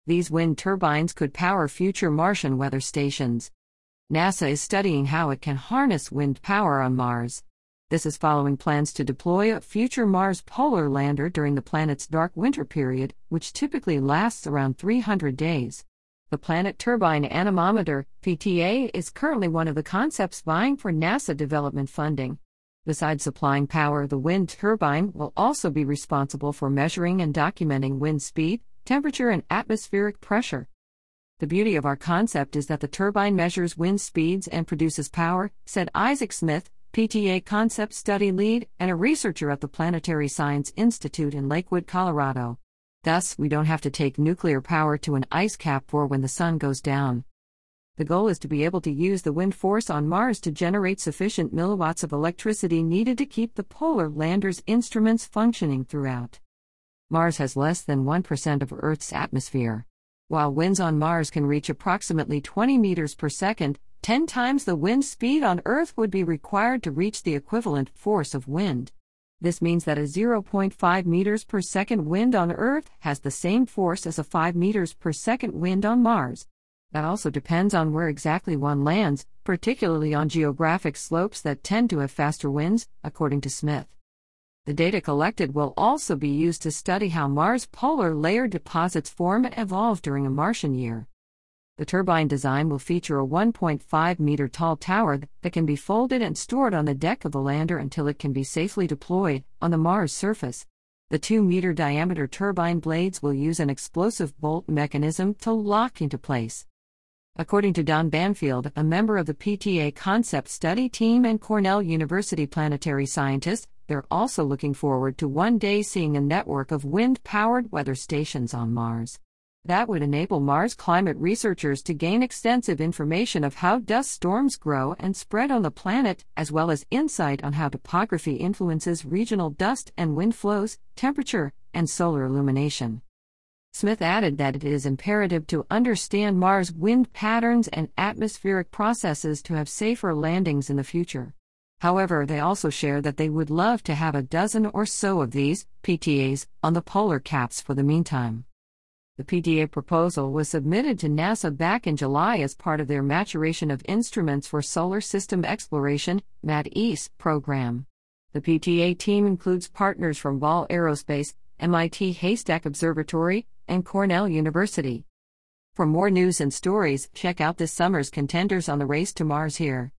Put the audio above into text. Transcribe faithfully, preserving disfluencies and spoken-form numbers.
These wind turbines could power future Martian weather stations. NASA is studying how it can harness wind power on Mars. This is following plans to deploy a future Mars polar lander during the planet's dark winter period, which typically lasts around three hundred days. The Planet Turbine Anemometer, P T A, is currently one of the concepts vying for NASA development funding. Besides supplying power, the wind turbine will also be responsible for measuring and documenting wind speed, temperature, and atmospheric pressure. The beauty of our concept is that the turbine measures wind speeds and produces power, said Isaac Smith, P T A concept study lead and a researcher at the Planetary Science Institute in Lakewood, Colorado. Thus, we don't have to take nuclear power to an ice cap for when the sun goes down. The goal is to be able to use the wind force on Mars to generate sufficient milliwatts of electricity needed to keep the polar lander's instruments functioning throughout. Mars has less than one percent of Earth's atmosphere. While winds on Mars can reach approximately twenty meters per second, ten times the wind speed on Earth would be required to reach the equivalent force of wind. This means that a zero point five meters per second wind on Earth has the same force as a five meters per second wind on Mars. That also depends on where exactly one lands, particularly on geographic slopes that tend to have faster winds, according to Smith. The data collected will also be used to study how Mars' polar layer deposits form and evolve during a Martian year. The turbine design will feature a one point five meter tall tower that can be folded and stored on the deck of the lander until it can be safely deployed on the Mars surface. The two meter diameter turbine blades will use an explosive bolt mechanism to lock into place. According to Don Banfield, a member of the P T A concept study team and Cornell University planetary scientist, they're also looking forward to one day seeing a network of wind-powered weather stations on Mars. That would enable Mars climate researchers to gain extensive information of how dust storms grow and spread on the planet, as well as insight on how topography influences regional dust and wind flows, temperature, and solar illumination. Smith added that it is imperative to understand Mars' wind patterns and atmospheric processes to have safer landings in the future. However, they also share that they would love to have a dozen or so of these P T As on the polar caps for the meantime. The P T A proposal was submitted to NASA back in July as part of their Maturation of Instruments for Solar System Exploration (M A D E S) program. The P T A team includes partners from Ball Aerospace, M I T Haystack Observatory, and Cornell University. For more news and stories, check out this summer's Contenders on the Race to Mars here.